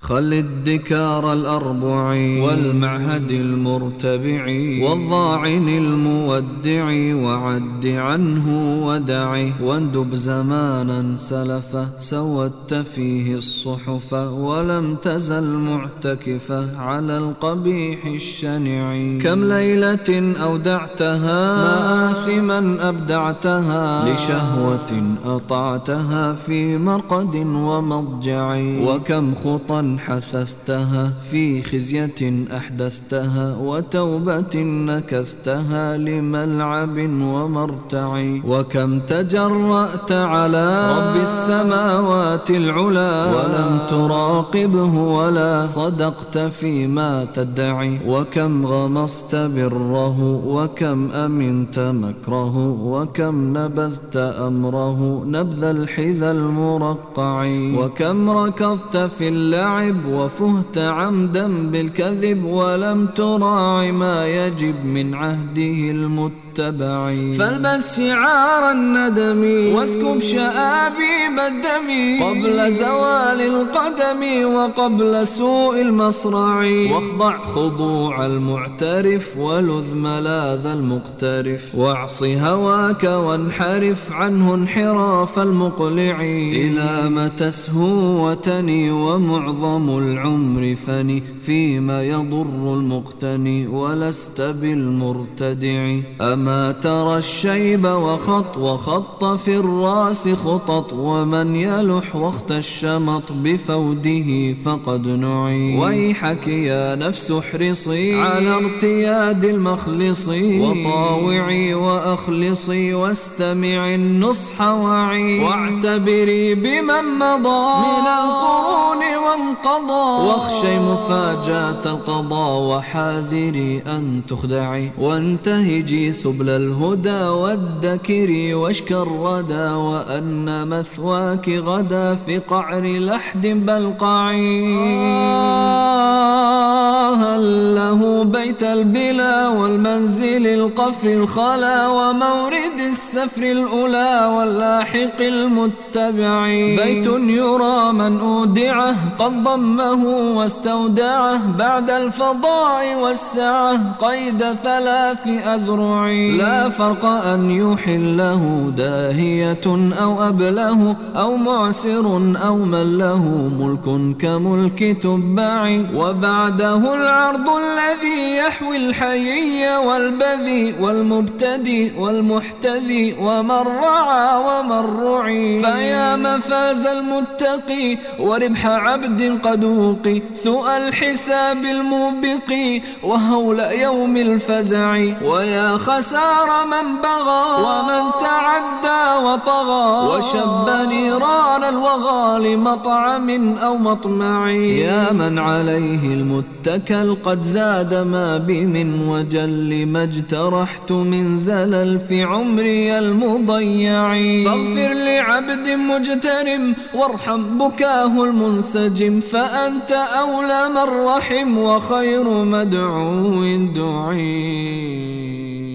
خل الدكار الأربع والمعهد المرتبع والضاعن المودع وعد عنه ودعه واندب زمانا سلفه سودت فيه الصحف ولم تزل معتكفة على القبيح الشنع. كم ليلة أودعتها مآثما أبدعتها لشهوة أطعتها في مرقد ومضجع وكم خطا حثثتها في خزية أحدثتها وتوبة نكثتها لملعب ومرتع وكم تجرأت على رب السماوات العلا ولم تراقبه ولا صدقت فيما تدعي وكم غمصت بره وكم أمنت مكره وكم نبذت أمره نبذ الحذى المرقع وكم ركضت في اللعب وفهت عمدا بالكذب ولم تراع ما يجب من عهده المتبع. فالبس شعار الندم واسكب شآبيب الدم قبل زوال القدم وقبل سوء المصرع واخضع خضوع المعترف ولذ ملاذ المقترف واعص هواك وانحرف عنه انحراف المقلع. إلى متى تسهو وتني ومعظم العمر فني فيما يضر المقتني ولست بالمرتدع. أما ترى الشيب وخط في الراس خطط ومن يلح وقت الشمط بفوده فقد نعي. ويحك يا نفس احرصي على ارتياد المخلص وطاوعي وأخلصي واستمعي النصح وعي واعتبري بمن مضى من القرون وانقضى واخشي مفاجأة القضاء وحاذري أن تخدعي وانتهجي سبل الهدى وادكري واشك الردى وأن مثواك غدا في قعر لحد بلقعي. هل له بيت البلا والمنزل القفر الخلا ومورد السفر الأولى واللاحق المتبع بيت يرى من أودعه قد ضمه واستودعه بعد الفضاء والسعة قيد 3 أذرع. لا فرق أن يحله داهية أو أبله أو معسر أو من له ملك كملك تبع وبعده العرض الذي يحوي الحيي والبذي والمبتدي والمحتذي ومن رعى ومن رعي. فيا مفاز المتقي وربح عبد قد وقي سوء الحساب الموبق وهول يوم الفزع. ويا خسار من بغى ومن تعدى وطغى وشب نيران الوغى لمطعم أو مطمع. يا من عليه المتكل قد زاد ما بي من وجل ما اجترحت من زلل في عمري المضيع. فاغفر لعبد مجترم وارحم بكاه المنسجم فأنت أولى من رحم وخير مدعو دعي.